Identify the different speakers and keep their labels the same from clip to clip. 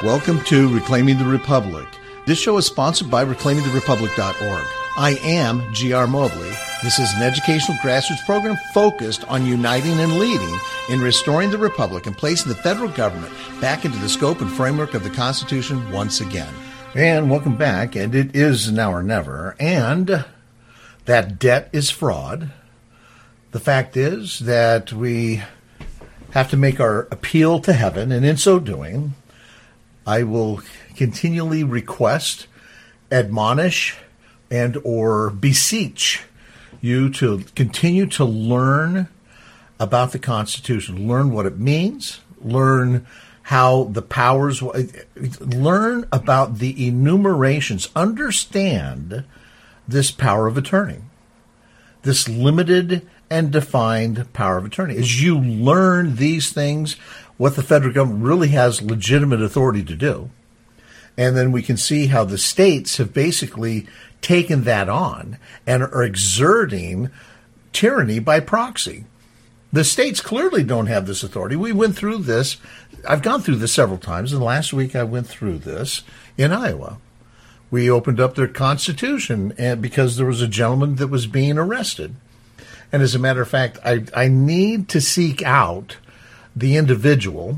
Speaker 1: Welcome to Reclaiming the Republic. This show is sponsored by ReclaimingTheRepublic.org. I am G.R. Mobley. This is an educational grassroots program focused on uniting and leading in restoring the Republic and placing the federal government back into the scope and framework of the Constitution once again. And welcome back, and it is now or never, and that debt is fraud. The fact is that we have to make our appeal to heaven, and in so doing, I will continually request, admonish, and or beseech you to continue to learn about the Constitution, learn what it means, learn how the powers, learn about the enumerations, understand this power of attorney, this limited and defined power of attorney. As you learn these things, what the federal government really has legitimate authority to do, and then we can see how the states have basically taken that on and are exerting tyranny by proxy. The states clearly don't have this authority. We went through this. I've gone through this several times, and last week I went through this in Iowa. We opened up their Constitution and because there was a gentleman that was being arrested. And as a matter of fact, I need to seek out the individual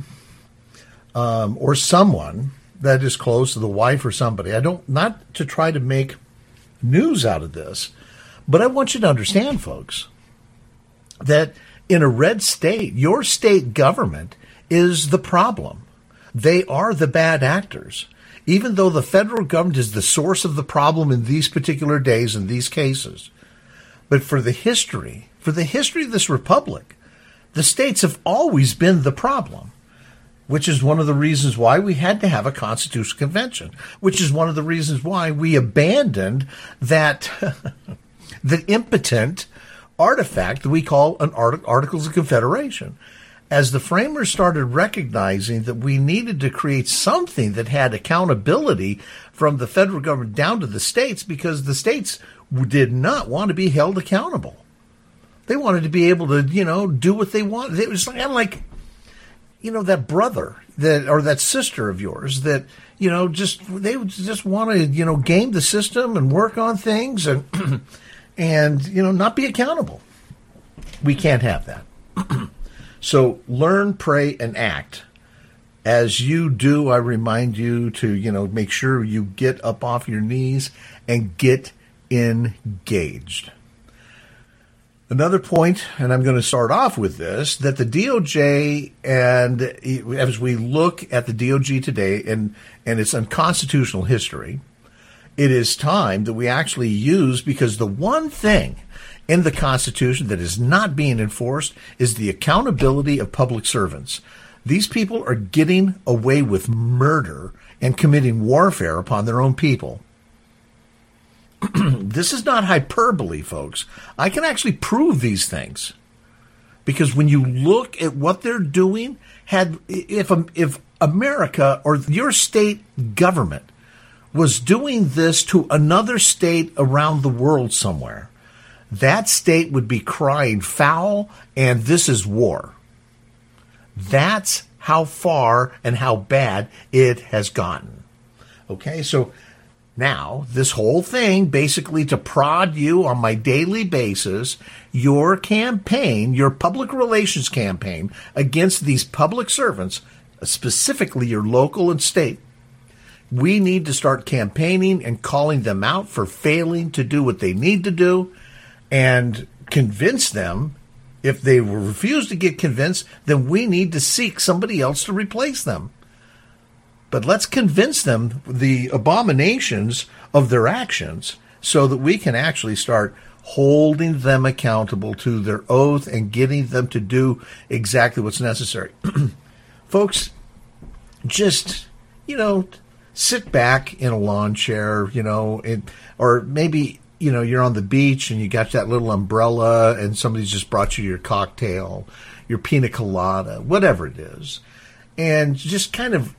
Speaker 1: or someone that is close to the wife or somebody. I don't, not to try to make news out of this, but I want you to understand, folks, that in a red state, your state government is the problem. They are the bad actors. Even though the federal government is the source of the problem in these particular days, in these cases. But for the history of this republic, the states have always been the problem, which is one of the reasons why we had to have a constitutional convention, which is one of the reasons why we abandoned that the impotent artifact that we call an Articles of Confederation. As the framers started recognizing that we needed to create something that had accountability from the federal government down to the states, because the states did not want to be held accountable. They wanted to be able to, do what they want. It was kind of like, that brother or that sister of yours that, they just want to, game the system and work on things and, and, not be accountable. We can't have that. So learn, pray, and act. As you do, I remind you to, make sure you get up off your knees and get engaged. Another point, and I'm going to start off with this, that the DOJ, and as we look at the DOJ today and its unconstitutional history, it is time that we actually use, because the one thing in the Constitution that is not being enforced is the accountability of public servants. These people are getting away with murder and committing warfare upon their own people. This is not hyperbole, folks. I can actually prove these things. Because when you look at what they're doing, if America or your state government was doing this to another state around the world somewhere, that state would be crying foul, and this is war. That's how far and how bad it has gotten. Okay, so now this whole thing, basically to prod you on my daily basis, your campaign, your public relations campaign against these public servants, specifically your local and state, we need to start campaigning and calling them out for failing to do what they need to do, and convince them. If they refuse to get convinced, then we need to seek somebody else to replace them. But let's convince them the abominations of their actions so that we can actually start holding them accountable to their oath and getting them to do exactly what's necessary. Folks, just, sit back in a lawn chair, or maybe you're on the beach and you got that little umbrella and somebody's just brought you your cocktail, your pina colada, whatever it is. And just kind of,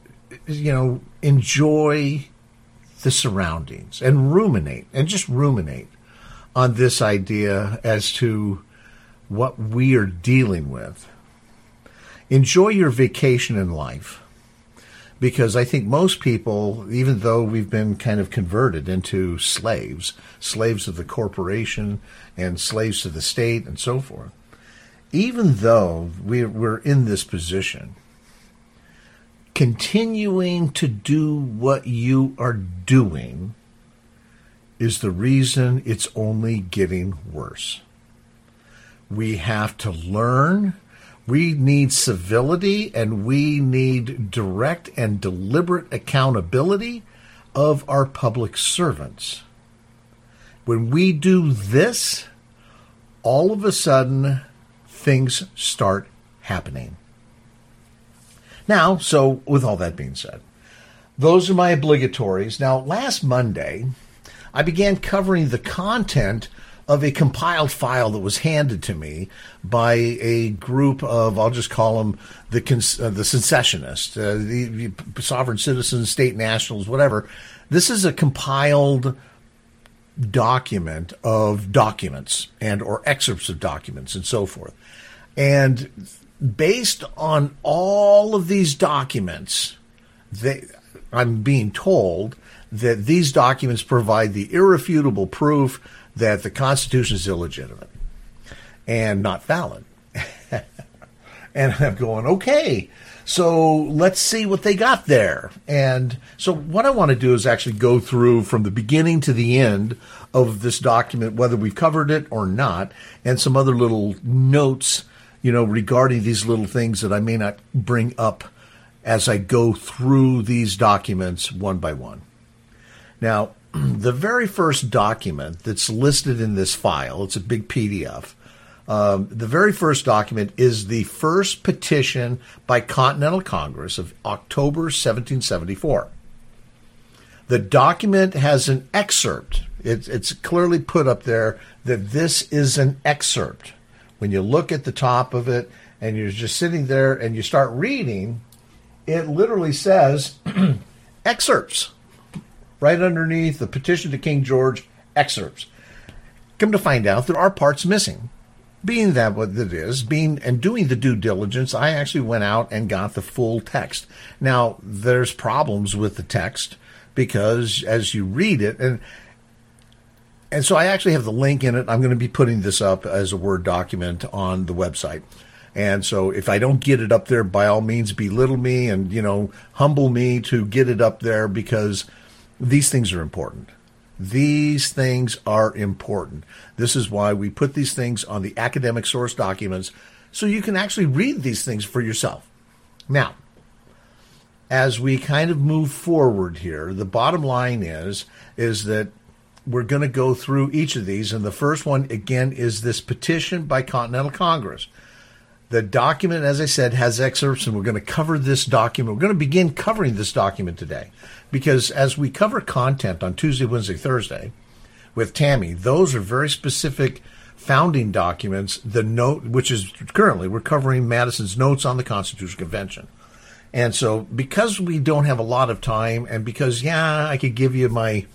Speaker 1: enjoy the surroundings and ruminate on this idea as to what we are dealing with. Enjoy your vacation in life. because I think most people, even though we've been kind of converted into slaves of the corporation and slaves to the state and so forth, even though we're in this position, continuing to do what you are doing is the reason it's only getting worse. We have to learn. We need civility, and we need direct and deliberate accountability of our public servants. When we do this, all of a sudden, things start happening. Now, so with all that being said, those are my obligatories. Now, last Monday, I began covering the content of a compiled file that was handed to me by a group of, I'll just call them the secessionists, the sovereign citizens, state nationals, whatever. This is a compiled document of documents and or excerpts of documents and so forth. And based on all of these documents, I'm being told that these documents provide the irrefutable proof that the Constitution is illegitimate and not valid. And I'm going, okay, so let's see what they got there. And so what I want to do is actually go through from the beginning to the end of this document, whether we've covered it or not, and some other little notes, regarding these little things that I may not bring up as I go through these documents one by one. Now, the very first document that's listed in this file, it's a big PDF. The very first document is the first petition by Continental Congress of October 1774. The document has an excerpt. It's clearly put up there that this is an excerpt. When you look at the top of it and you're just sitting there and you start reading, it literally says excerpts. Right underneath the petition to King George, excerpts. Come to find out, there are parts missing. Being that what it is, and doing the due diligence, I actually went out and got the full text. Now, there's problems with the text because as you read it, and so I actually have the link in it. I'm going to be putting this up as a Word document on the website. And so if I don't get it up there, by all means, belittle me and, humble me to get it up there, because these things are important. These things are important. This is why we put these things on the academic source documents, so you can actually read these things for yourself. Now, as we kind of move forward here, the bottom line is that we're going to go through each of these, and the first one, again, is this petition by Continental Congress. The document, as I said, has excerpts, and we're going to cover this document. We're going to begin covering this document today, because as we cover content on Tuesday, Wednesday, Thursday with Tammy, those are very specific founding documents. The note, which is currently, we're covering Madison's notes on the Constitutional Convention. And so because we don't have a lot of time, and because, I could give you my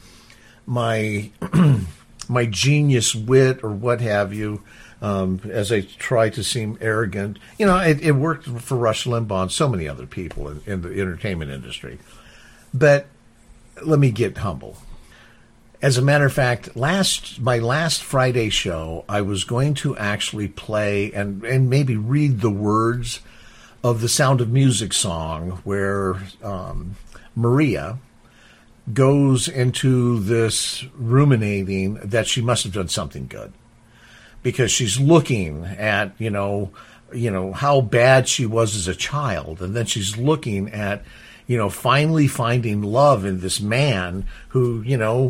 Speaker 1: my genius wit or what have you, as I try to seem arrogant. It worked for Rush Limbaugh and so many other people in the entertainment industry. But let me get humble. As a matter of fact, my last Friday show, I was going to actually play and maybe read the words of the Sound of Music song where Maria goes into this ruminating that she must have done something good, because she's looking at, how bad she was as a child. And then she's looking at, finally finding love in this man who,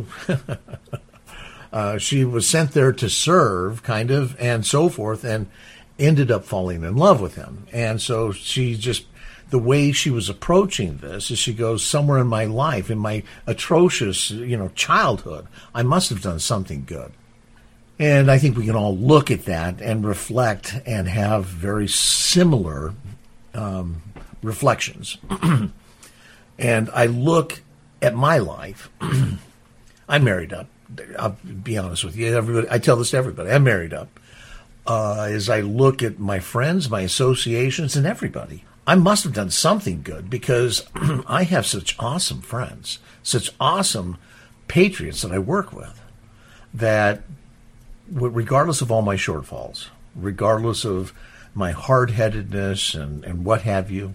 Speaker 1: she was sent there to serve, kind of, and so forth, and ended up falling in love with him. And so the way she was approaching this is she goes, somewhere in my life, in my atrocious, childhood, I must have done something good. And I think we can all look at that and reflect and have very similar reflections. And I look at my life. I'm married up. I'll be honest with you. Everybody, I tell this to everybody. I'm married up. As I look at my friends, my associations, and everybody, I must have done something good because I have such awesome friends, such awesome patriots that I work with, that regardless of all my shortfalls, regardless of my hard-headedness and what have you,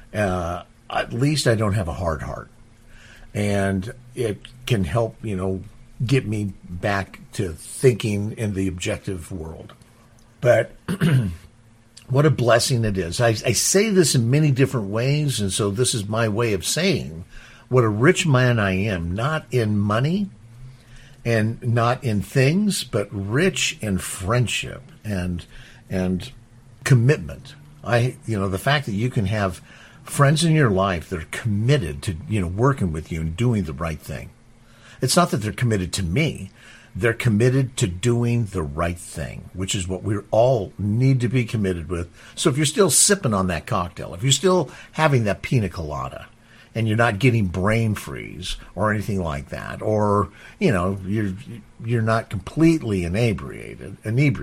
Speaker 1: at least I don't have a hard heart. And it can help, get me back to thinking in the objective world. But what a blessing it is. I say this in many different ways, and so this is my way of saying what a rich man I am, not in money and not in things, but rich in friendship and commitment. The fact that you can have friends in your life that are committed to, working with you and doing the right thing. It's not that they're committed to me. They're committed to doing the right thing, which is what we all need to be committed with. So if you're still sipping on that cocktail, if you're still having that pina colada, and you're not getting brain freeze or anything like that, or, you're not completely inebriated,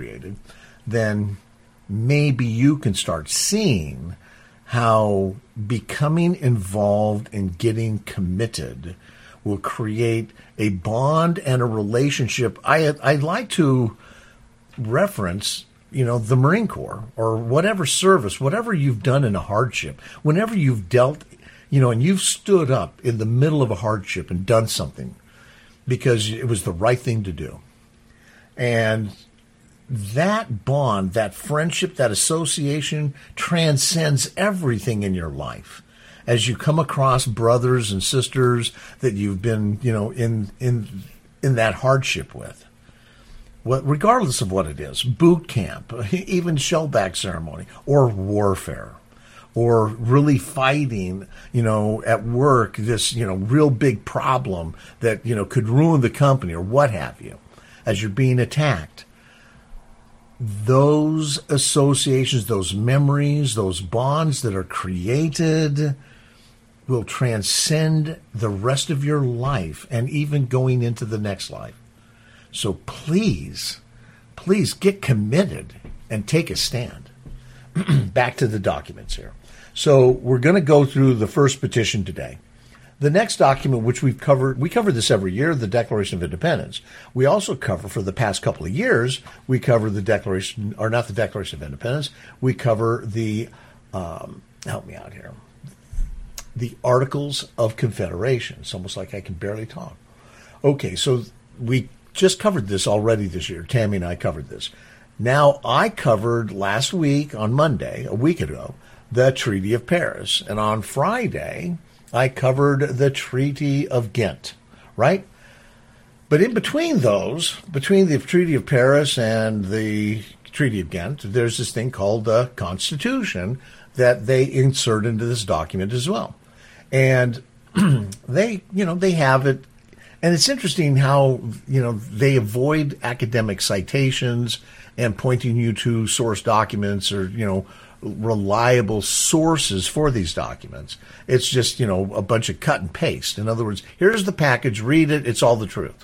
Speaker 1: then maybe you can start seeing how becoming involved in getting committed will create a bond and a relationship. I'd like to reference, the Marine Corps or whatever service, whatever you've done in a hardship, whenever you've dealt, and you've stood up in the middle of a hardship and done something because it was the right thing to do. And that bond, that friendship, that association transcends everything in your life. As you come across brothers and sisters that you've been, in that hardship with, regardless of what it is, boot camp, even shellback ceremony, or warfare, or really fighting, at work, this, real big problem that, could ruin the company or what have you, as you're being attacked. Those associations, those memories, those bonds that are created will transcend the rest of your life and even going into the next life. So please get committed and take a stand. Back to the documents here. So we're going to go through the first petition today. The next document, which we cover this every year, the Declaration of Independence. We also cover, for the past couple of years, we cover the Declaration, or not the Declaration of Independence, we cover the, help me out here, the Articles of Confederation. It's almost like I can barely talk. Okay, so we just covered this already this year. Tammy and I covered this. Now, I covered last week, on Monday, a week ago, the Treaty of Paris. And on Friday, I covered the Treaty of Ghent, right? But in between those, between the Treaty of Paris and the Treaty of Ghent, there's this thing called the Constitution that they insert into this document as well. And they have it. And it's interesting how, they avoid academic citations and pointing you to source documents or, reliable sources for these documents. It's just, a bunch of cut and paste. In other words, here's the package, read it, it's all the truth.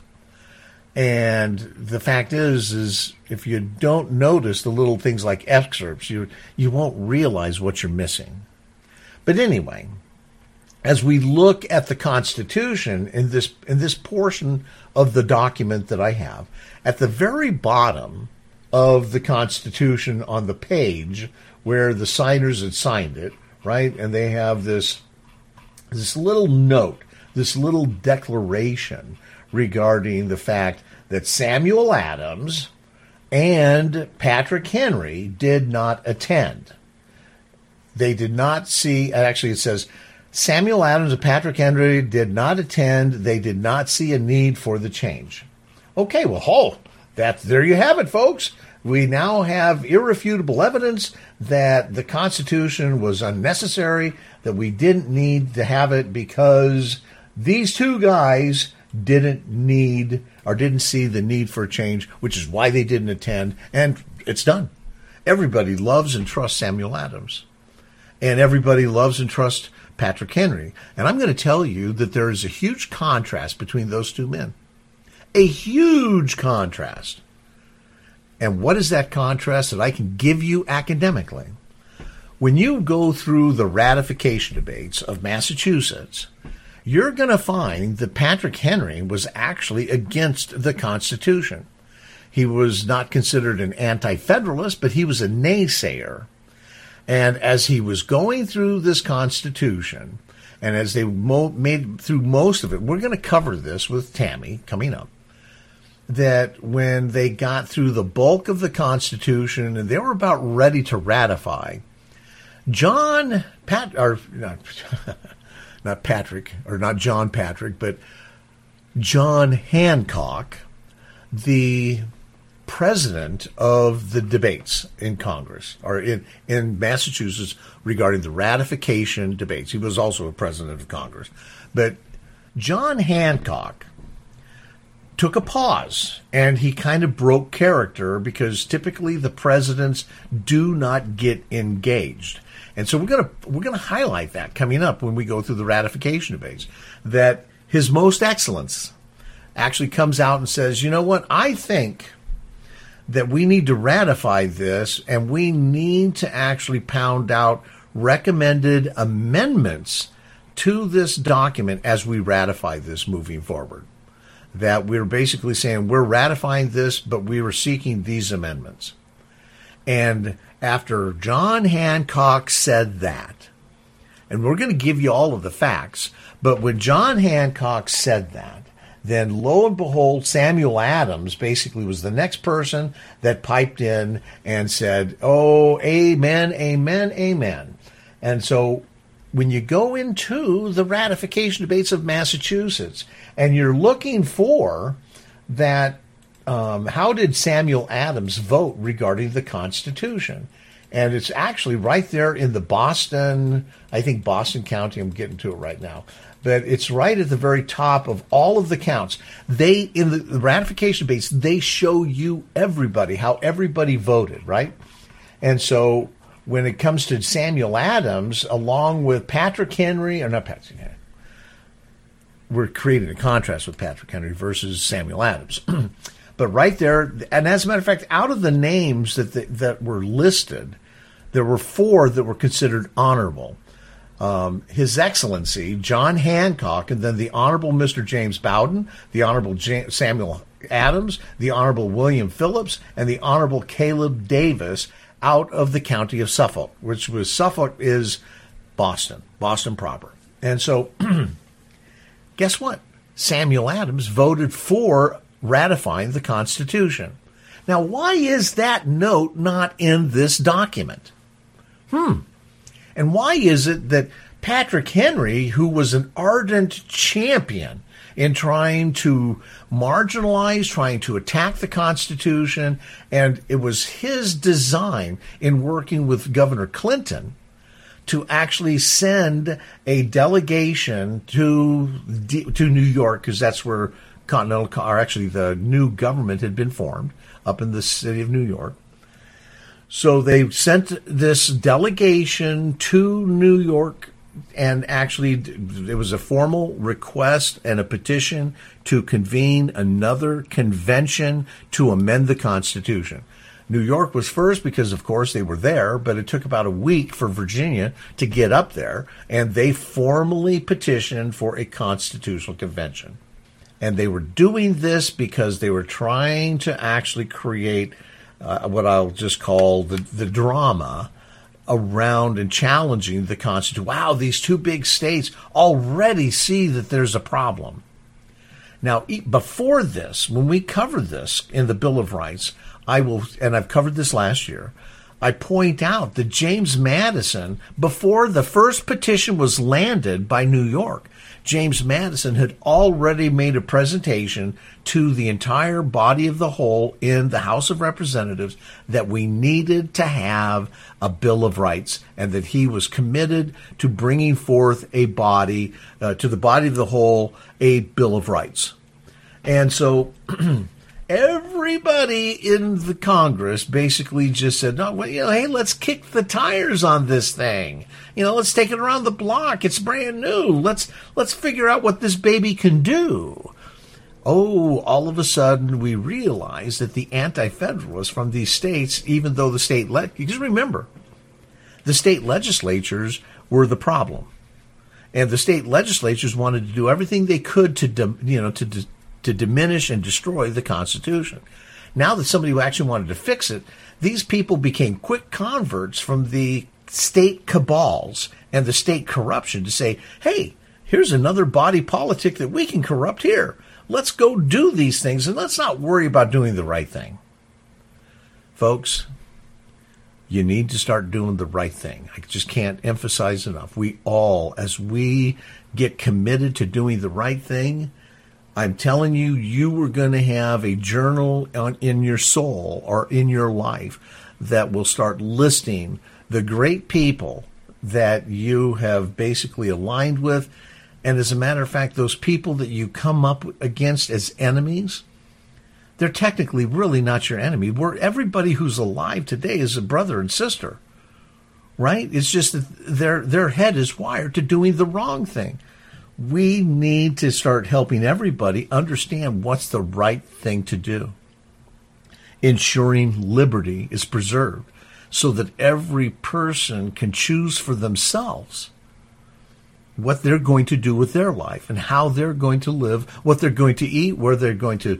Speaker 1: And the fact is if you don't notice the little things like excerpts, you won't realize what you're missing. But anyway, as we look at the Constitution in this portion of the document that I have, at the very bottom of the Constitution on the page where the signers had signed it, right? And they have this little note, this little declaration regarding the fact that Samuel Adams and Patrick Henry did not attend. They did not see, actually it says, Samuel Adams and Patrick Henry did not attend. They did not see a need for the change. Okay, well, there you have it, folks. We now have irrefutable evidence that the Constitution was unnecessary, that we didn't need to have it because these two guys didn't need or didn't see the need for a change, which is why they didn't attend, and it's done. Everybody loves and trusts Samuel Adams, and everybody loves and trusts Patrick Henry. And I'm going to tell you that there is a huge contrast between those two men. A huge contrast. And what is that contrast that I can give you academically? when you go through the ratification debates of Massachusetts, you're going to find that Patrick Henry was actually against the Constitution. He was not considered an anti-federalist, but he was a naysayer. And as he was going through this Constitution, and as they made through most of it, we're going to cover this with Tammy coming up, that when they got through the bulk of the Constitution and they were about ready to ratify, not John Patrick, but John Hancock, the president of the debates in Congress, or in Massachusetts regarding the ratification debates. He was also a president of Congress. But John Hancock took a pause, and he kind of broke character because typically the presidents do not get engaged. And so we're gonna highlight that coming up when we go through the ratification debates, that His Most Excellence actually comes out and says, you know what, I think that we need to ratify this, and we need to actually pound out recommended amendments to this document as we ratify this moving forward. That we're basically saying we're ratifying this, but we were seeking these amendments. And after John Hancock said that, and we're going to give you all of the facts, but when John Hancock said that, then lo and behold, Samuel Adams basically was the next person that piped in and said, oh, amen, amen, amen. And so when you go into the ratification debates of Massachusetts and you're looking for that, how did Samuel Adams vote regarding the Constitution? And it's actually right there in the Boston County, I'm getting to it right now, but it's right at the very top of all of the counts. In the ratification debates, they show you how everybody voted, right? And so when it comes to Samuel Adams, along with Patrick Henry, we're creating a contrast with Patrick Henry versus Samuel Adams. But right there, and as a matter of fact, out of the names that were listed, there were 4 that were considered honorable. His Excellency, John Hancock, and then the Honorable Mr. James Bowdoin, the Honorable Samuel Adams, the Honorable William Phillips, and the Honorable Caleb Davis out of the county of Suffolk, which was Suffolk is Boston proper. And so, guess what? Samuel Adams voted for ratifying the Constitution. Now, why is that note not in this document? And why is it that Patrick Henry, who was an ardent champion in trying to marginalize, trying to attack the Constitution, and it was his design in working with Governor Clinton to actually send a delegation to New York, because that's where the new government had been formed up in the city of New York. So they sent this delegation to New York, and actually it was a formal request and a petition to convene another convention to amend the Constitution. New York was first because, of course, they were there, but it took about a week for Virginia to get up there, and they formally petitioned for a constitutional convention. And they were doing this because they were trying to actually create what I'll just call the drama around and challenging the Constitution. Wow, these 2 big states already see that there's a problem. Now, before this, when we covered this in the Bill of Rights, I've covered this last year, I point out that James Madison, before the first petition was landed by New York, James Madison had already made a presentation to the entire body of the whole in the House of Representatives that we needed to have a Bill of Rights, and that he was committed to bringing forth to the body of the whole, a Bill of Rights. And so everybody in the Congress basically just said, no, well, hey, let's kick the tires on this thing. Let's take it around the block. It's brand new. Let's figure out what this baby can do. Oh, all of a sudden we realize that the anti-federalists from these states, even though the state because remember, The state legislatures were the problem. And the state legislatures wanted to do everything they could to diminish and destroy the Constitution. Now that somebody who actually wanted to fix it, these people became quick converts from the state cabals and the state corruption to say, hey, here's another body politic that we can corrupt here. Let's go do these things and let's not worry about doing the right thing. Folks, you need to start doing the right thing. I just can't emphasize enough. We all, as we get committed to doing the right thing, I'm telling you, you are going to have a journal in your soul or in your life that will start listing the great people that you have basically aligned with. And as a matter of fact, those people that you come up against as enemies, they're technically really not your enemy. Everybody who's alive today is a brother and sister, right? It's just that their head is wired to doing the wrong thing. We need to start helping everybody understand what's the right thing to do. Ensuring liberty is preserved so that every person can choose for themselves what they're going to do with their life and how they're going to live, what they're going to eat, where they're going to,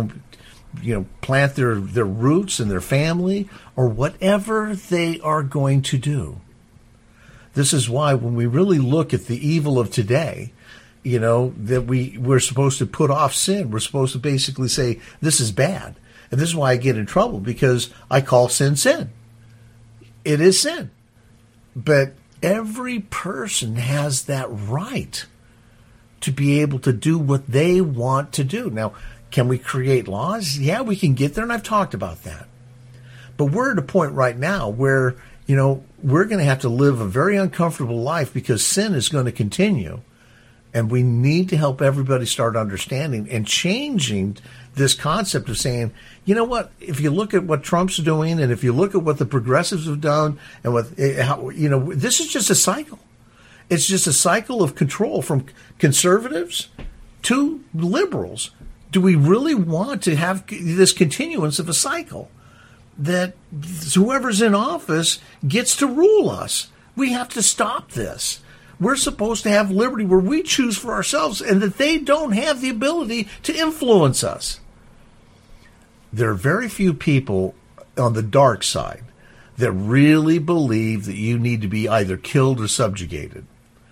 Speaker 1: plant their roots and their family, or whatever they are going to do. This is why when we really look at the evil of today, that we're supposed to put off sin. We're supposed to basically say, this is bad. And this is why I get in trouble, because I call sin sin. It is sin. But every person has that right to be able to do what they want to do. Now, can we create laws? Yeah, we can get there, and I've talked about that. But we're at a point right now where, we're going to have to live a very uncomfortable life because sin is going to continue. And we need to help everybody start understanding and changing this concept of saying, you know what, if you look at what Trump's doing and if you look at what the progressives have done and this is just a cycle. It's just a cycle of control from conservatives to liberals. Do we really want to have this continuance of a cycle that whoever's in office gets to rule us? We have to stop this. We're supposed to have liberty where we choose for ourselves and that they don't have the ability to influence us. There are very few people on the dark side that really believe that you need to be either killed or subjugated.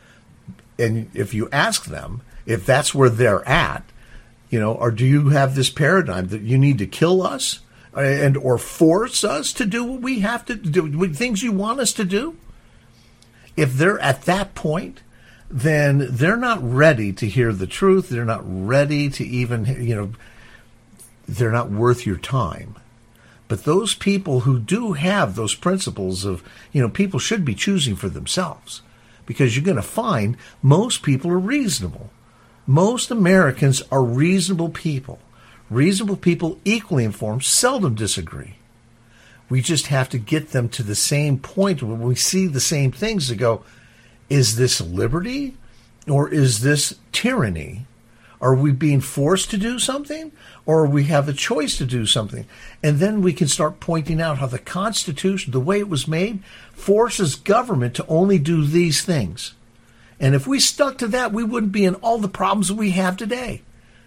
Speaker 1: And if you ask them if that's where they're at, or do you have this paradigm that you need to kill us and or force us to do what we have to do, things you want us to do? If they're at that point, then they're not ready to hear the truth. They're not ready to even, they're not worth your time. But those people who do have those principles of, people should be choosing for themselves, because you're going to find most people are reasonable. Most Americans are reasonable people. Reasonable people, equally informed, seldom disagree. We just have to get them to the same point when we see the same things to go, is this liberty or is this tyranny? Are we being forced to do something or we have a choice to do something? And then we can start pointing out how the Constitution, the way it was made, forces government to only do these things. And if we stuck to that, we wouldn't be in all the problems that we have today.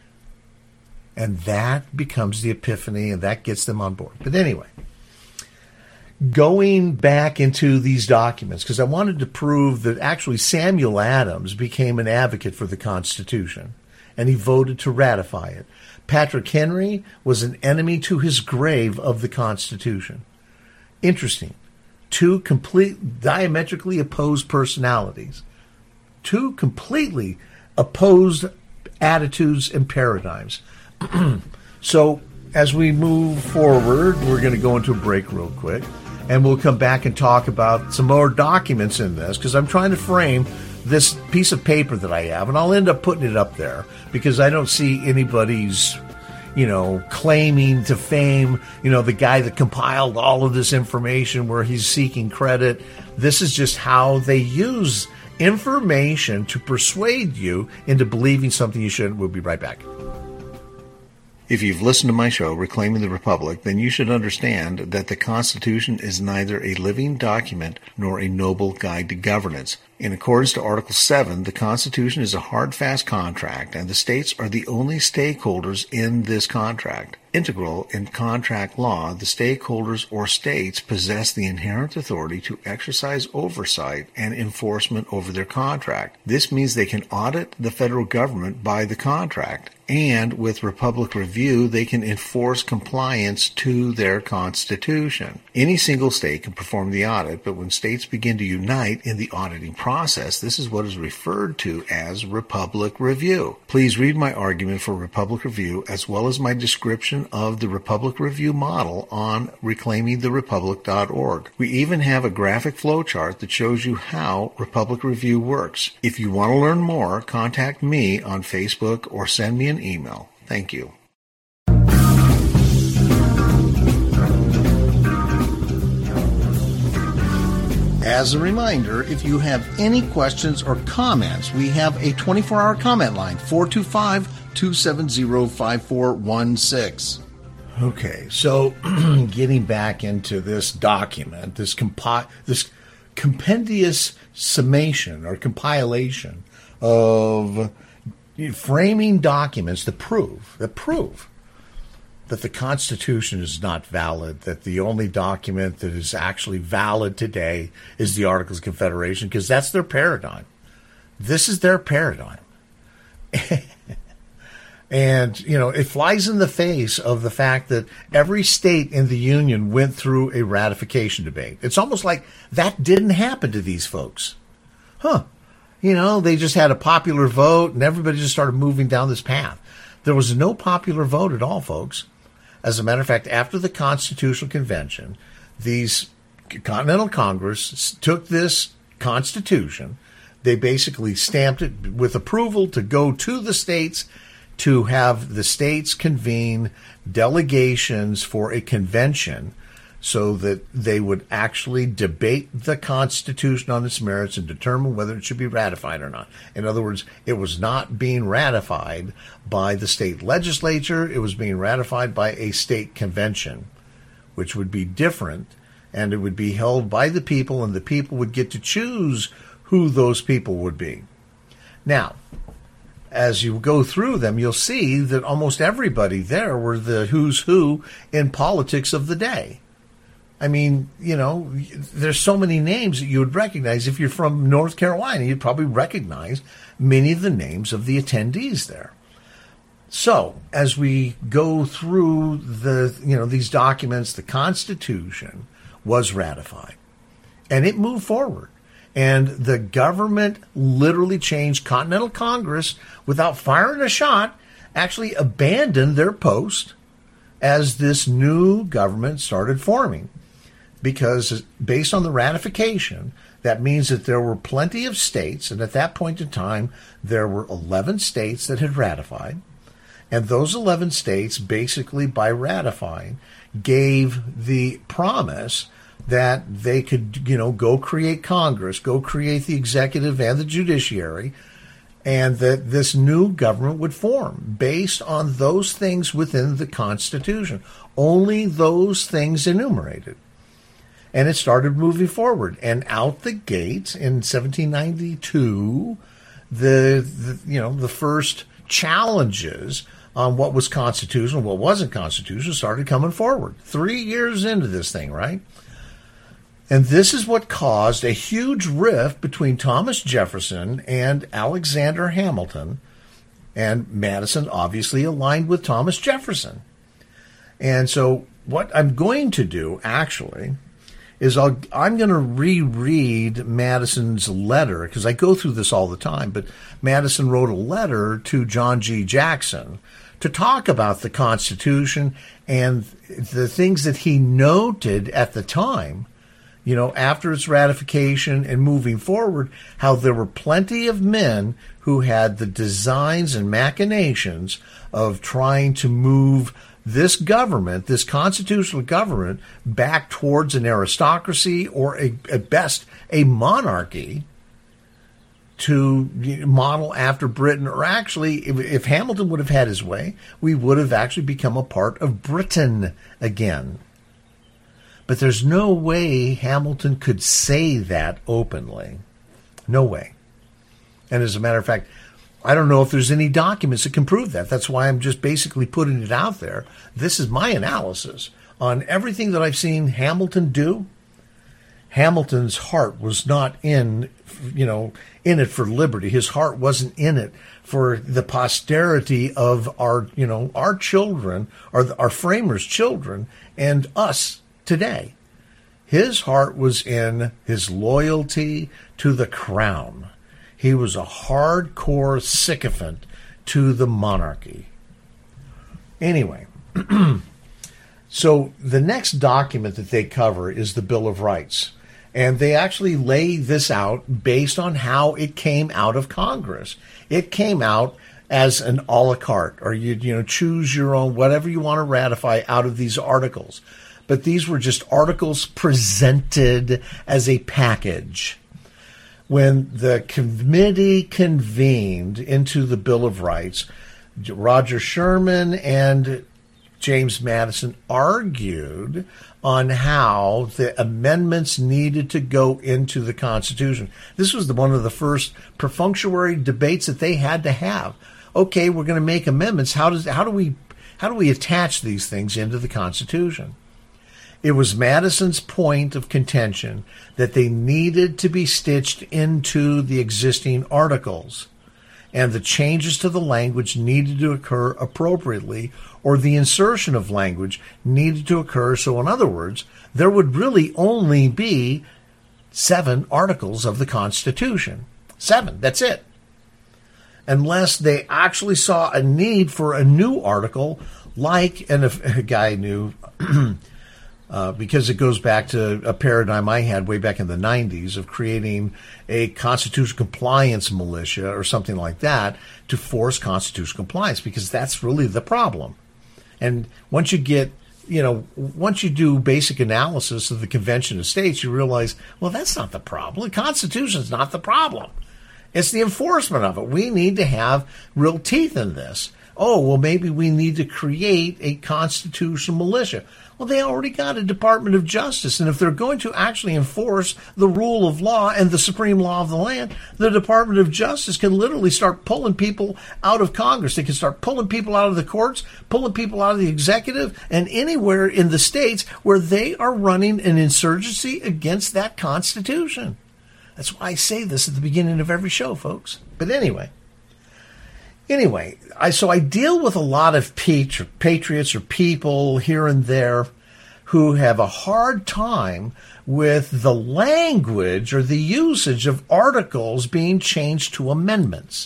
Speaker 1: And that becomes the epiphany, and that gets them on board. But anyway, going back into these documents, because I wanted to prove that actually Samuel Adams became an advocate for the Constitution, and he voted to ratify it. Patrick Henry was an enemy to his grave of the Constitution. Interesting. Two complete, diametrically opposed personalities. Two completely opposed attitudes and paradigms. So as we move forward, we're going to go into a break real quick, and we'll come back and talk about some more documents in this, because I'm trying to frame this piece of paper that I have, and I'll end up putting it up there because I don't see anybody's, claiming to fame, the guy that compiled all of this information where he's seeking credit. This is just how they use information to persuade you into believing something you shouldn't. We'll be right back. If you've listened to my show, Reclaiming the Republic, then you should understand that the Constitution is neither a living document nor a noble guide to governance. In accordance to Article 7, the Constitution is a hard, fast contract, and the states are the only stakeholders in this contract. Integral in contract law, the stakeholders or states possess the inherent authority to exercise oversight and enforcement over their contract. This means they can audit the federal government by the contract, and with Republic Review, they can enforce compliance to their Constitution. Any single state can perform the audit, but when states begin to unite in the auditing process, this is what is referred to as Republic Review. Please read my argument for Republic Review as well as my description of the Republic Review model on reclaimingtherepublic.org. We even have a graphic flowchart that shows you how Republic Review works. If you want to learn more, contact me on Facebook or send me an email. Thank you. As a reminder, if you have any questions or comments, we have a 24-hour comment line, 425-270-5416. Okay, so getting back into this document, this compendious summation or compilation of framing documents that prove that the Constitution is not valid, that the only document that is actually valid today is the Articles of Confederation, because that's their paradigm. This is their paradigm. And, it flies in the face of the fact that every state in the Union went through a ratification debate. It's almost like that didn't happen to these folks. They just had a popular vote and everybody just started moving down this path. There was no popular vote at all, folks. As a matter of fact, after the Constitutional Convention, these Continental Congress took this Constitution. They basically stamped it with approval to go to the states to have the states convene delegations for a convention so that they would actually debate the Constitution on its merits and determine whether it should be ratified or not. In other words, it was not being ratified by the state legislature. It was being ratified by a state convention, which would be different, and it would be held by the people, and the people would get to choose who those people would be. Now, as you go through them, you'll see that almost everybody there were the who's who in politics of the day. I mean, there's so many names that you would recognize. If you're from North Carolina, you'd probably recognize many of the names of the attendees there. So, as we go through these documents, the Constitution was ratified, and it moved forward. And the government literally changed. Continental Congress, without firing a shot, actually abandoned their post as this new government started forming. Because based on the ratification, that means that there were plenty of states, and at that point in time, there were 11 states that had ratified. And those 11 states, basically by ratifying, gave the promise that they could, go create Congress, go create the executive and the judiciary, and that this new government would form based on those things within the Constitution. Only those things enumerated. And it started moving forward. And out the gates in 1792, the first challenges on what was constitutional, what wasn't constitutional, started coming forward. 3 years into this thing, right? And this is what caused a huge rift between Thomas Jefferson and Alexander Hamilton. And Madison obviously aligned with Thomas Jefferson. And so what I'm going to do, actually, is I'm going to reread Madison's letter, because I go through this all the time, but Madison wrote a letter to John G. Jackson to talk about the Constitution and the things that he noted at the time, after its ratification and moving forward, how there were plenty of men who had the designs and machinations of trying to move this government, this constitutional government, back towards an aristocracy or at best a monarchy, to model after Britain, or actually, if Hamilton would have had his way, we would have actually become a part of Britain again. But there's no way Hamilton could say that openly. No way. And as a matter of fact, I don't know if there's any documents that can prove that. That's why I'm just basically putting it out there. This is my analysis on everything that I've seen Hamilton do. Hamilton's heart was not in it for liberty. His heart wasn't in it for the posterity of our children, or our framers' children, and us today. His heart was in his loyalty to the crown. He was a hardcore sycophant to the monarchy. Anyway, so the next document that they cover is the Bill of Rights. And they actually lay this out based on how it came out of Congress. It came out as an a la carte, or you choose your own, whatever you want to ratify out of these articles. But these were just articles presented as a package. When the committee convened into the Bill of Rights, Roger Sherman and James Madison argued on how the amendments needed to go into the Constitution. This was one of the first perfunctory debates that they had to have. Okay, we're going to make amendments. How do we attach these things into the Constitution? It was Madison's point of contention that they needed to be stitched into the existing articles, and the changes to the language needed to occur appropriately, or the insertion of language needed to occur. So in other words, there would really only be 7 articles of the Constitution. 7, that's it. Unless they actually saw a need for a new article, like, and if a guy knew, because it goes back to a paradigm I had way back in the 90s of creating a constitutional compliance militia or something like that to force constitutional compliance, because that's really the problem. And once you do basic analysis of the Convention of States, you realize, well, that's not the problem. The Constitution is not the problem. It's the enforcement of it. We need to have real teeth in this. Oh, well, maybe we need to create a constitutional militia. Well, they already got a Department of Justice, and if they're going to actually enforce the rule of law and the supreme law of the land, the Department of Justice can literally start pulling people out of Congress. They can start pulling people out of the courts, pulling people out of the executive, and anywhere in the states where they are running an insurgency against that Constitution. That's why I say this at the beginning of every show, folks. But anyway, I deal with a lot of patriots or people here and there who have a hard time with the language or the usage of articles being changed to amendments.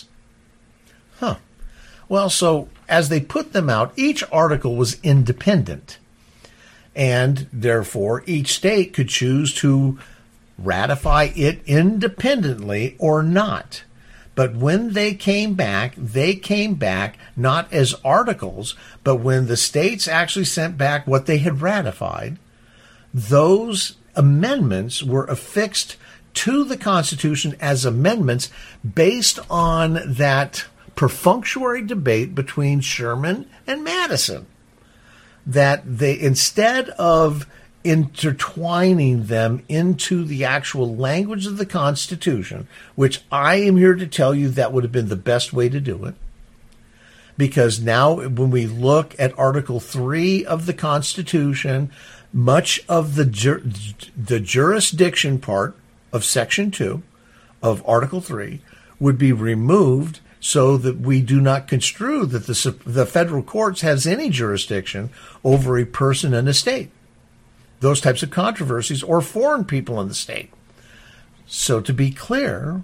Speaker 1: Well, so as they put them out, each article was independent, and therefore each state could choose to ratify it independently or not. But when they came back not as articles, but when the states actually sent back what they had ratified, those amendments were affixed to the Constitution as amendments based on that perfunctory debate between Sherman and Madison. That they, instead of intertwining them into the actual language of the Constitution, which I am here to tell you that would have been the best way to do it. Because now when we look at Article 3 of the Constitution, much of the jurisdiction part of Section 2 of Article 3 would be removed so that we do not construe that the federal courts has any jurisdiction over a person in a state. Those types of controversies, or foreign people in the state. So to be clear,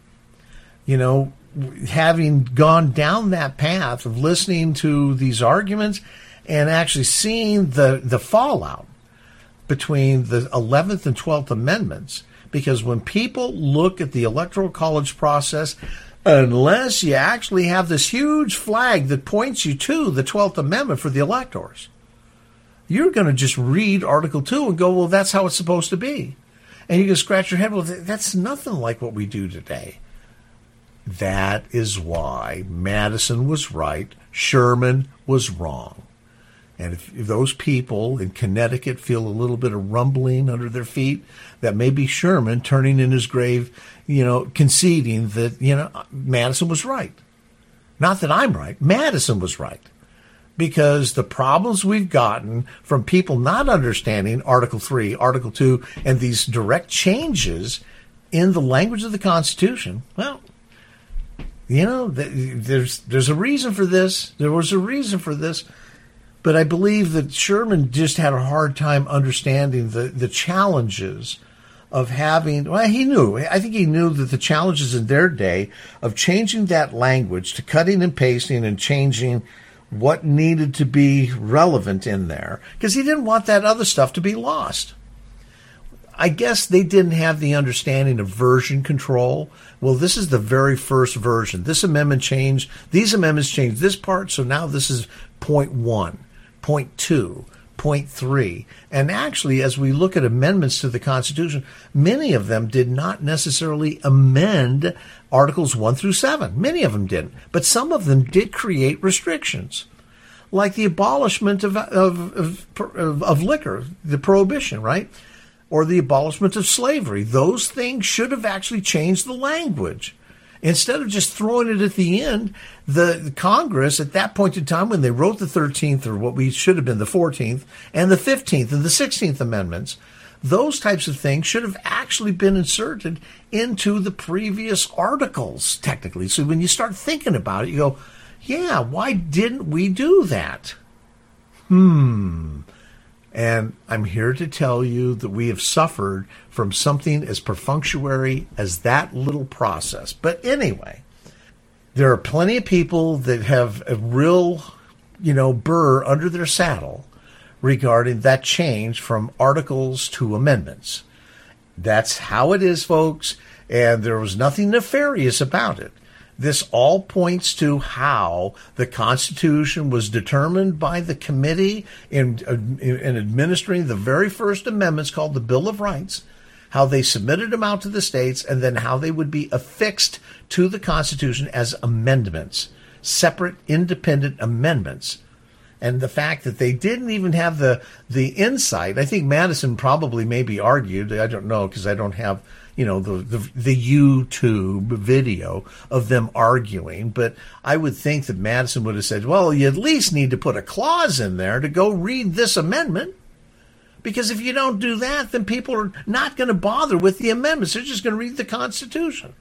Speaker 1: having gone down that path of listening to these arguments and actually seeing the fallout between the 11th and 12th Amendments, because when people look at the Electoral College process, unless you actually have this huge flag that points you to the 12th Amendment for the electors, you're going to just read Article 2 and go, well, that's how it's supposed to be. And you can scratch your head, well, that's nothing like what we do today. That is why Madison was right, Sherman was wrong. And if those people in Connecticut feel a little bit of rumbling under their feet, that may be Sherman turning in his grave, conceding that, Madison was right. Not that I'm right. Madison was right. Because the problems we've gotten from people not understanding Article 3, Article 2, and these direct changes in the language of the Constitution, well, there's a reason for this. There was a reason for this. But I believe that Sherman just had a hard time understanding the challenges of having, I think he knew that the challenges in their day of changing that language to cutting and pasting and changing what needed to be relevant in there, because he didn't want that other stuff to be lost. I guess they didn't have the understanding of version control. Well, this is the very first version. These amendments changed this part, so now this is point 1, point 2, point 3. And actually, as we look at amendments to the Constitution, many of them did not necessarily amend Articles 1 through 7. Many of them didn't. But some of them did create restrictions, like the abolishment of liquor, the prohibition, right? Or the abolishment of slavery. Those things should have actually changed the language. Instead of just throwing it at the end, the Congress at that point in time, when they wrote the 13th, or what we should have been the 14th, and the 15th and the 16th Amendments, those types of things should have actually been inserted into the previous articles, technically. So when you start thinking about it, you go, yeah, why didn't we do that? And I'm here to tell you that we have suffered from something as perfunctory as that little process. But anyway, there are plenty of people that have a real, burr under their saddle regarding that change from articles to amendments. That's how it is, folks, and there was nothing nefarious about it. This all points to how the Constitution was determined by the committee in administering the very first amendments called the Bill of Rights, how they submitted them out to the states, and then how they would be affixed to the Constitution as amendments, separate, independent amendments. And the fact that they didn't even have the insight, I think Madison probably maybe argued, I don't know because I don't have the YouTube video of them arguing, but I would think that Madison would have said, well, you at least need to put a clause in there to go read this amendment, because if you don't do that, then people are not going to bother with the amendments. They're just going to read the Constitution.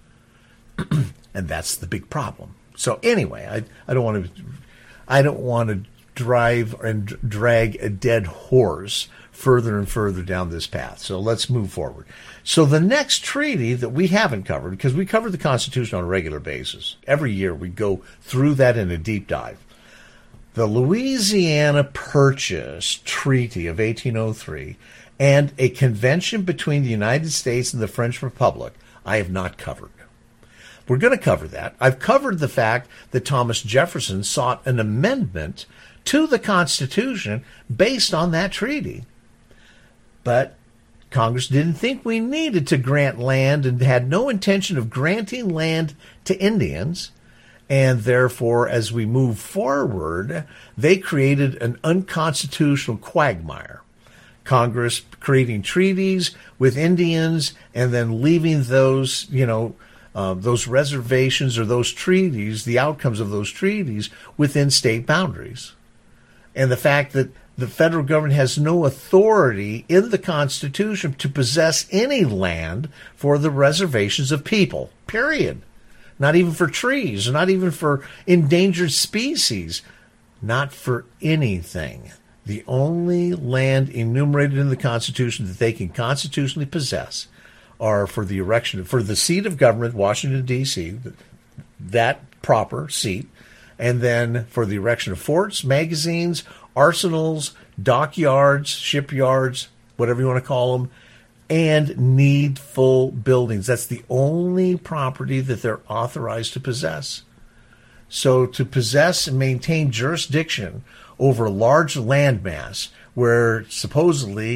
Speaker 1: And that's the big problem. So anyway, I don't want to drive and drag a dead horse further and further down this path. So let's move forward. So the next treaty that we haven't covered, because we cover the Constitution on a regular basis. Every year we go through that in a deep dive. The Louisiana Purchase Treaty of 1803 and a convention between the United States and the French Republic, I have not covered. We're going to cover that. I've covered the fact that Thomas Jefferson sought an amendment to the Constitution based on that treaty. But Congress didn't think we needed to grant land and had no intention of granting land to Indians. And therefore, as we move forward, they created an unconstitutional quagmire. Congress creating treaties with Indians and then leaving those, those reservations or those treaties, the outcomes of those treaties within state boundaries. And the fact that the federal government has no authority in the Constitution to possess any land for the reservations of people, period. Not even for trees, not even for endangered species, not for anything. The only land enumerated in the Constitution that they can constitutionally possess are for the erection, for the seat of government, Washington, D.C., that proper seat, and then for the erection of forts, magazines, arsenals, dockyards, shipyards, whatever you want to call them, and needful buildings. That's the only property that they're authorized to possess. So to possess and maintain jurisdiction over a large landmass where supposedly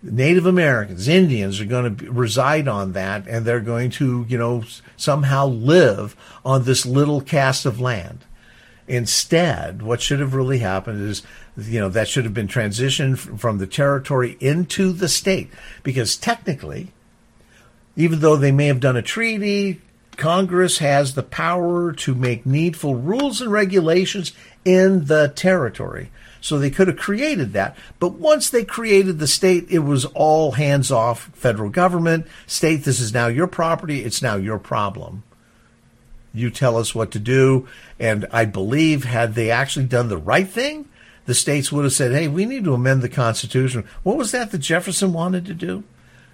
Speaker 1: Native Americans, Indians are going to reside on that, and they're going to, somehow live on this little cast of land. Instead, what should have really happened is, that should have been transitioned from the territory into the state. Because technically, even though they may have done a treaty, Congress has the power to make needful rules and regulations in the territory. So they could have created that. But once they created the state, it was all hands off federal government. State, this is now your property. It's now your problem. You tell us what to do. And I believe had they actually done the right thing, the states would have said, hey, we need to amend the Constitution. What was that Jefferson wanted to do?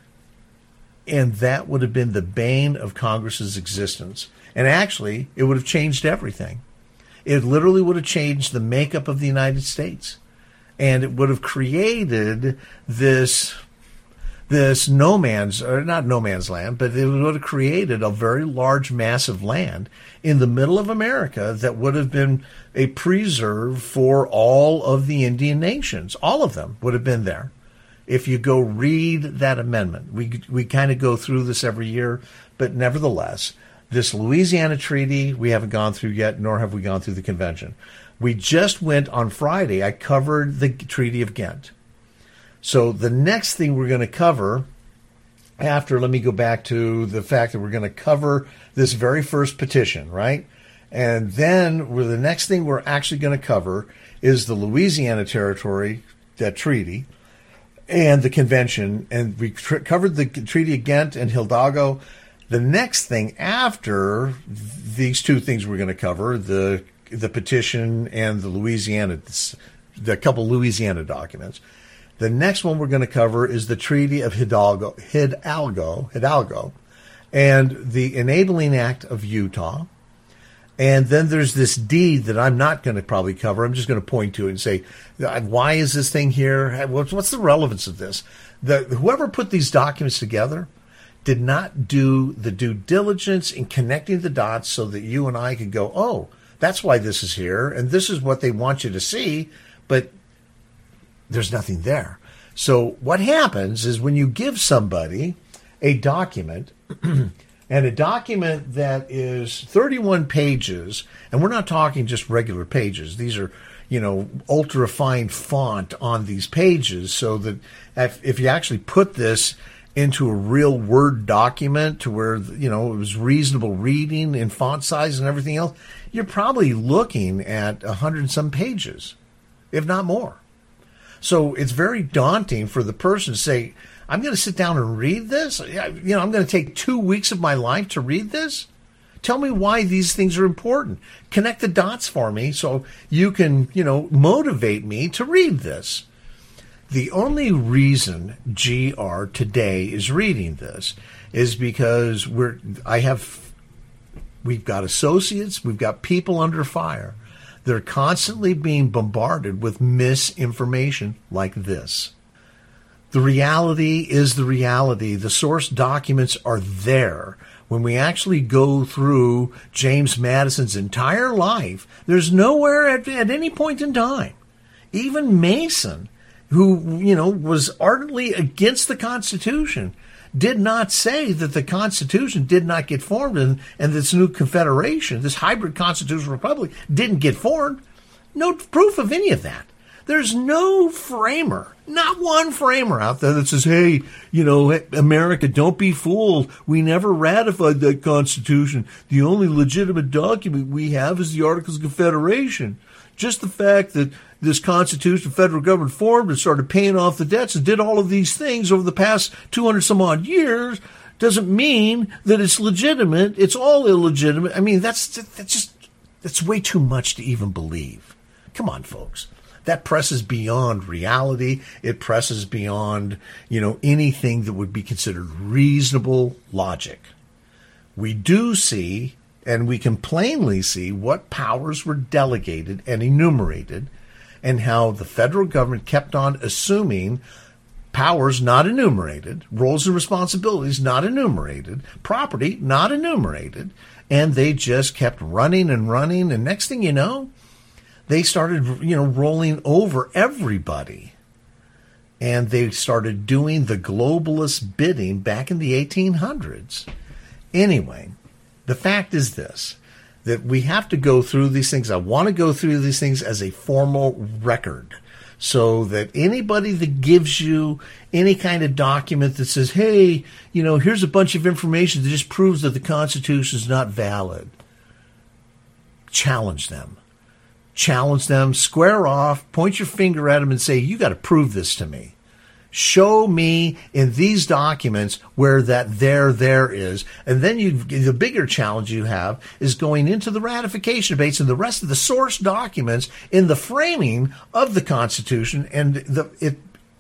Speaker 1: And that would have been the bane of Congress's existence. And actually, it would have changed everything. It literally would have changed the makeup of the United States. And it would have created this not no man's land, but it would have created a very large, massive land in the middle of America that would have been a preserve for all of the Indian nations. All of them would have been there. If you go read that amendment, we kind of go through this every year, but nevertheless, this Louisiana Treaty we haven't gone through yet, nor have we gone through the convention. We just went on Friday. I covered the Treaty of Ghent. So the next thing we're going to cover let me go back to the fact that we're going to cover this very first petition, right? And then the next thing we're actually going to cover is the Louisiana Territory, that treaty, and the convention. And we covered the Treaty of Ghent and Hidalgo. The next thing after these two things we're going to cover, the petition and the couple Louisiana documents. The next one we're going to cover is the Treaty of Hidalgo, and the Enabling Act of Utah. And then there's this deed that I'm not going to probably cover. I'm just going to point to it and say, why is this thing here? What's the relevance of this? Whoever put these documents together did not do the due diligence in connecting the dots so that you and I could go, oh, that's why this is here, and this is what they want you to see, but there's nothing there. So what happens is when you give somebody a document, and a document that is 31 pages, and we're not talking just regular pages. These are, ultra fine font on these pages, so that if you actually put this into a real Word document to where, it was reasonable reading in font size and everything else, you're probably looking at 100 and some pages, if not more. So it's very daunting for the person to say, I'm going to sit down and read this. I'm going to take 2 weeks of my life to read this. Tell me why these things are important. Connect the dots for me so you can, motivate me to read this. The only reason GR today is reading this is because we've got associates, we've got people under fire. They're constantly being bombarded with misinformation like this. The reality is the reality. The source documents are there. When we actually go through James Madison's entire life, there's nowhere at any point in time, even Mason, who, was ardently against the Constitution, did not say that the Constitution did not get formed and this new confederation, this hybrid constitutional republic, didn't get formed. No proof of any of that. There's no framer, not one framer out there that says, hey, America, don't be fooled. We never ratified that Constitution. The only legitimate document we have is the Articles of Confederation. Just the fact that this Constitution, federal government formed and started paying off the debts and did all of these things over the past 200 some odd years doesn't mean that it's legitimate. It's all illegitimate. I mean, that's way too much to even believe. Come on, folks. That presses beyond reality. It presses beyond, anything that would be considered reasonable logic. We do see, and we can plainly see, what powers were delegated and enumerated, and how the federal government kept on assuming powers not enumerated, roles and responsibilities not enumerated, property not enumerated, and they just kept running and running, and next thing you know, they started, rolling over everybody. and they started doing the globalist bidding back in the 1800s. Anyway, the fact is this, that we have to go through these things. I want to go through these things as a formal record so that anybody that gives you any kind of document that says, hey, here's a bunch of information that just proves that the Constitution is not valid, challenge them. Challenge them, square off, point your finger at them and say, you got to prove this to me. Show me in these documents where that there is. And then the bigger challenge you have is going into the ratification debates and the rest of the source documents in the framing of the Constitution and the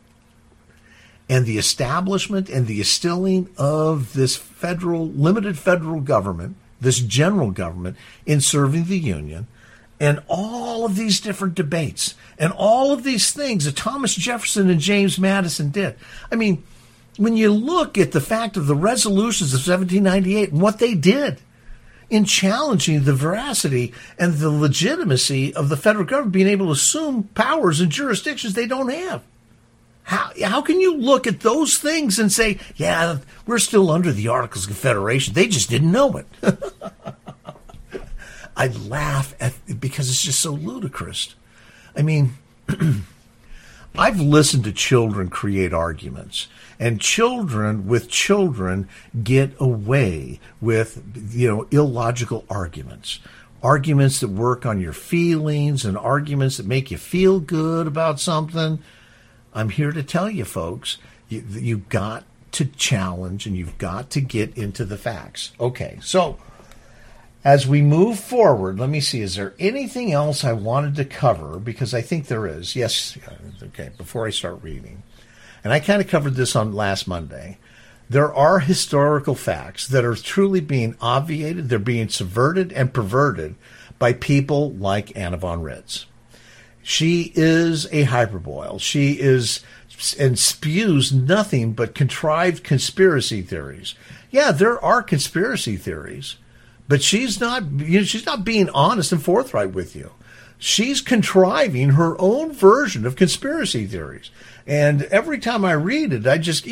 Speaker 1: establishment and the instilling of this limited federal government, this general government in serving the Union. And all of these different debates and all of these things that Thomas Jefferson and James Madison did. I mean, when you look at the fact of the resolutions of 1798 and what they did in challenging the veracity and the legitimacy of the federal government being able to assume powers and jurisdictions they don't have. How can you look at those things and say, yeah, we're still under the Articles of Confederation. They just didn't know it. I laugh because it's just so ludicrous. I mean, I've listened to children create arguments, and children get away with, illogical arguments. Arguments that work on your feelings and arguments that make you feel good about something. I'm here to tell you, folks, you've got to challenge and you've got to get into the facts. Okay, so as we move forward, let me see, is there anything else I wanted to cover? Because I think there is. Yes. Okay, before I start reading. And I kind of covered this on last Monday. There are historical facts that are truly being obviated. They're being subverted and perverted by people like Anna von Ritz. She is a hyperboil. She is and spews nothing but contrived conspiracy theories. Yeah, there are conspiracy theories. But she's not being honest and forthright with you. She's contriving her own version of conspiracy theories. And every time I read it, I just,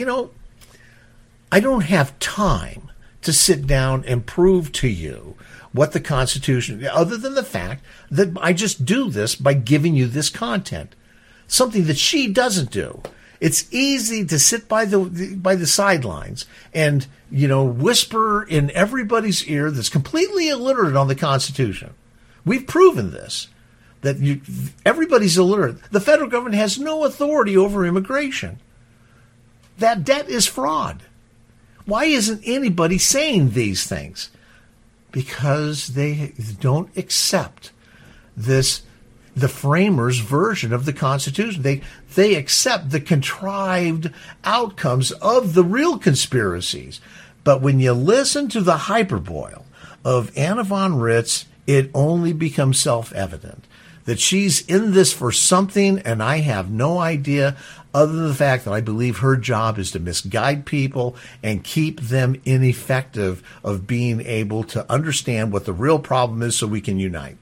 Speaker 1: I don't have time to sit down and prove to you what the Constitution, other than the fact that I just do this by giving you this content, something that she doesn't do. It's easy to sit by the sidelines and, whisper in everybody's ear that's completely illiterate on the Constitution. We've proven this, that everybody's illiterate. The federal government has no authority over immigration. That debt is fraud. Why isn't anybody saying these things? Because they don't accept the framers' version of the Constitution. They accept the contrived outcomes of the real conspiracies. But when you listen to the hyperboil of Anna von Ritz, it only becomes self-evident that she's in this for something, and I have no idea other than the fact that I believe her job is to misguide people and keep them ineffective of being able to understand what the real problem is so we can unite.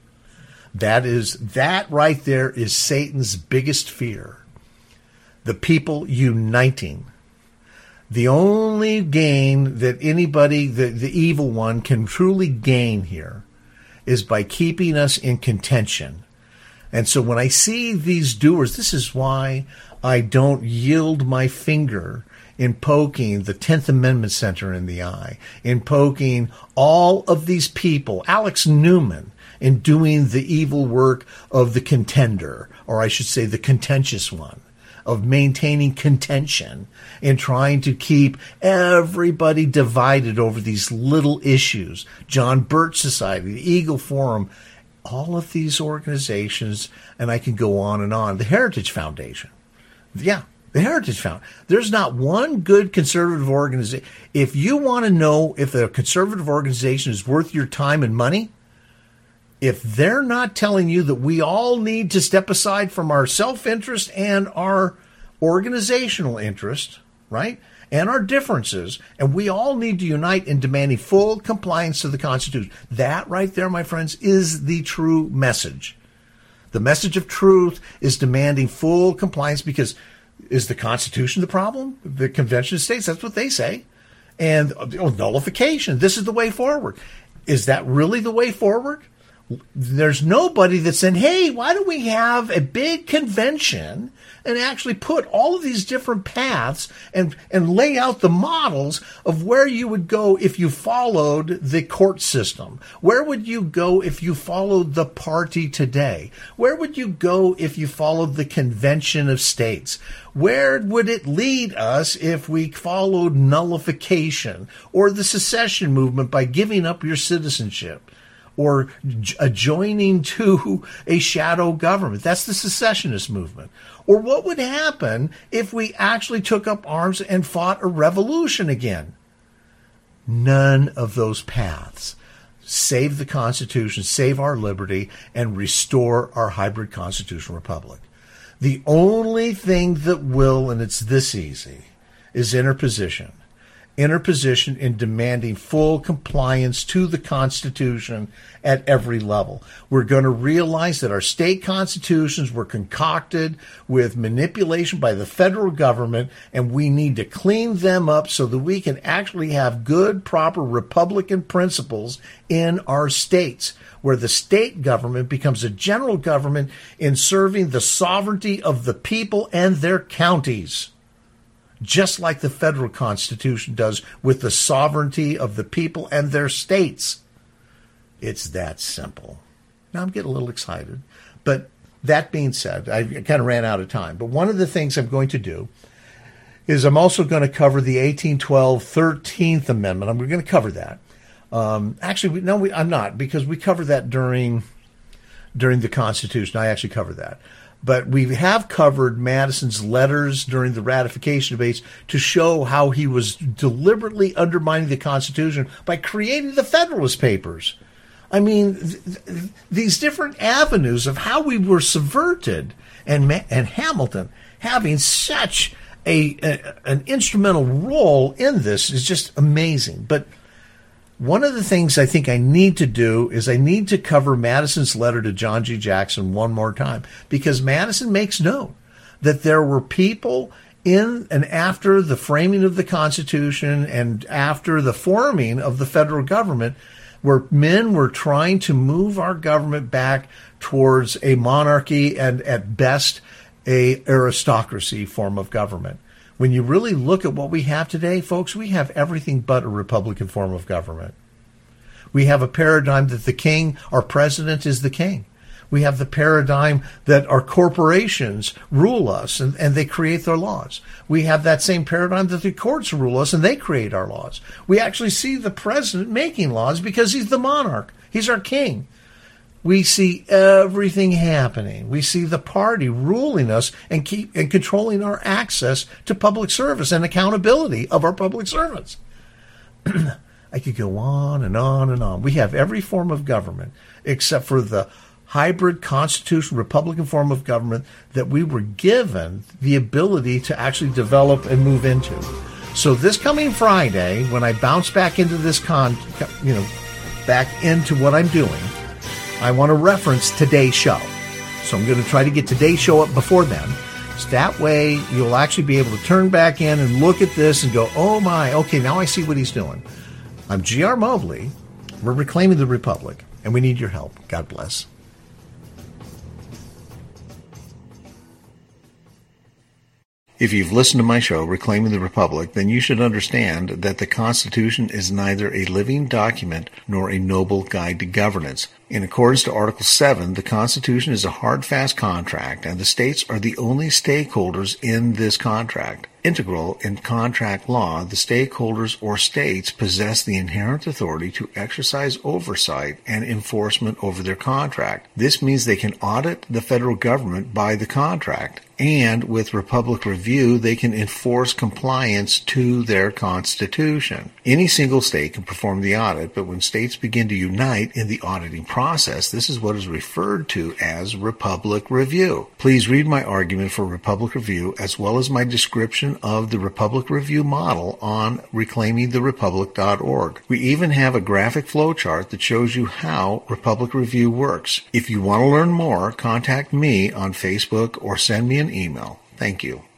Speaker 1: That right there is Satan's biggest fear. The people uniting. The only gain that anybody, the evil one, can truly gain here is by keeping us in contention. And so when I see these doers, this is why I don't yield my finger in poking the 10th Amendment Center in the eye, in poking all of these people, Alex Newman, in doing the evil work of the contender, or I should say the contentious one, of maintaining contention and trying to keep everybody divided over these little issues. John Birch Society, the Eagle Forum, all of these organizations, and I can go on and on. The Heritage Foundation. Yeah, the Heritage Foundation. There's not one good conservative organization. If you want to know if a conservative organization is worth your time and money, if they're not telling you that we all need to step aside from our self-interest and our organizational interest, right, and our differences, and we all need to unite in demanding full compliance to the Constitution, that right there, my friends, is the true message. The message of truth is demanding full compliance because Is the Constitution the problem? The Convention of States, that's what they say. And nullification, this is the way forward. Is that really the way forward? There's nobody that said, hey, why don't we have a big convention and actually put all of these different paths and lay out the models of where you would go if you followed the court system? Where would you go if you followed the party today? Where would you go if you followed the Convention of States? Where would it lead us if we followed nullification or the secession movement by giving up your citizenship? Or joining to a shadow government. That's the secessionist movement. Or what would happen if we actually took up arms and fought a revolution again? None of those paths. Save the Constitution, save our liberty, and restore our hybrid constitutional republic. The only thing that will, and it's this easy, is interposition. Interposition in demanding full compliance to the Constitution at every level. We're going to realize that our state constitutions were concocted with manipulation by the federal government, and we need to clean them up so that we can actually have good, proper Republican principles in our states, where the state government becomes a general government in serving the sovereignty of the people and their counties. Just like the federal Constitution does with the sovereignty of the people and their states. It's that simple. Now I'm getting a little excited. But that being said, I kind of ran out of time. But one of the things I'm going to do is I'm also going to cover the 1812 13th Amendment. I'm going to cover that. I'm not, because we covered that during the Constitution. I actually covered that. But we have covered Madison's letters during the ratification debates to show how he was deliberately undermining the Constitution by creating the Federalist Papers. I mean, these different avenues of how we were subverted, and Hamilton having such an instrumental role in this is just amazing. But one of the things I think I need to do is I need to cover Madison's letter to John G. Jackson one more time, because Madison makes known that there were people in and after the framing of the Constitution and after the forming of the federal government where men were trying to move our government back towards a monarchy and at best a aristocracy form of government. When you really look at what we have today, folks, we have everything but a Republican form of government. We have a paradigm that the king, our president, is the king. We have the paradigm that our corporations rule us and they create their laws. We have that same paradigm that the courts rule us and they create our laws. We actually see the president making laws because he's the monarch. He's our king. We see everything happening. We see the party ruling us and controlling our access to public service and accountability of our public servants. I could go on and on and on. We have every form of government except for the hybrid constitutional Republican form of government that we were given the ability to actually develop and move into. So this coming Friday, when I bounce back into this back into what I'm doing, I want to reference today's show. So I'm going to try to get today's show up before then. So that way you'll actually be able to turn back in and look at this and go, oh my, okay, now I see what he's doing. I'm G.R. Mobley. We're reclaiming the Republic, and we need your help. God bless. If you've listened to my show, Reclaiming the Republic, then you should understand that the Constitution is neither a living document nor a noble guide to governance. In accordance to Article 7, the Constitution is a hard, fast contract, and the states are the only stakeholders in this contract. Integral in contract law, the stakeholders or states possess the inherent authority to exercise oversight and enforcement over their contract. This means they can audit the federal government by the contract, and with Republic Review, they can enforce compliance to their Constitution. Any single state can perform the audit, but when states begin to unite in the auditing process, this is what is referred to as Republic Review. Please read my argument for Republic Review as well as my description of the Republic Review model on reclaimingtherepublic.org. We even have a graphic flowchart that shows you how Republic Review works. If you want to learn more, contact me on Facebook or send me an email. Thank you.